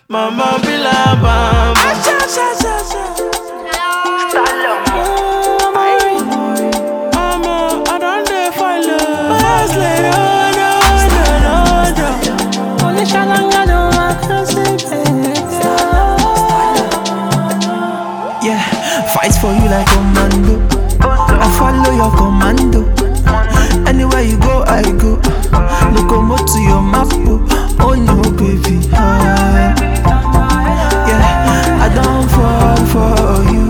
Mama be la bam. Mama, I don't dey follow. Fast lane, no. Only Shalanga don't want to Yeah, fight for you like commando. I follow your commando. Anywhere you go, I go. Locomotive to your map. Oh no, baby. Yeah, I don't fall for you.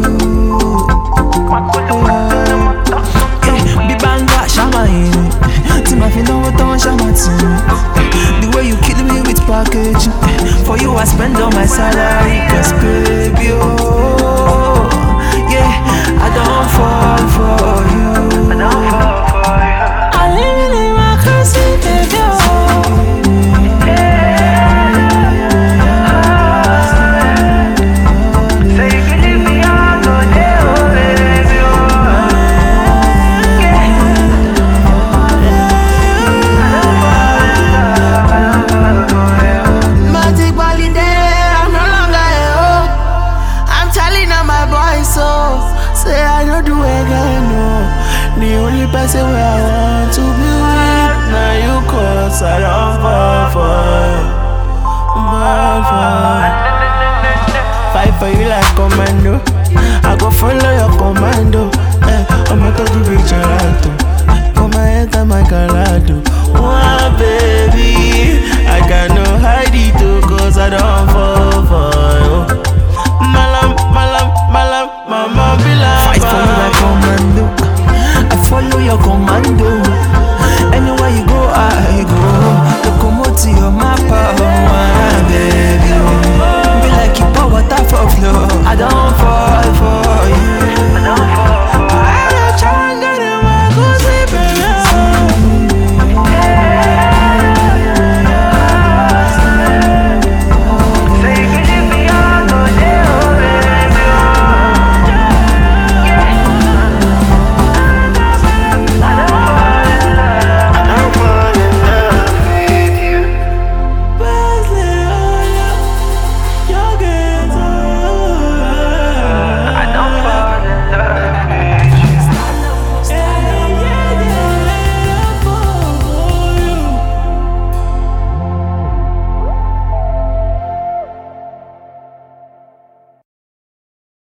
Yeah, be banga, shama in. Tima fino don't shama to me. The way you kill me with package. For you, I spend all my salary. Cause baby, oh, yeah, I don't fall for you. I don't fall for you. I live in my cousin, baby. Say I don't do again, no. The only person where I want to be with, now you cause I don't fall.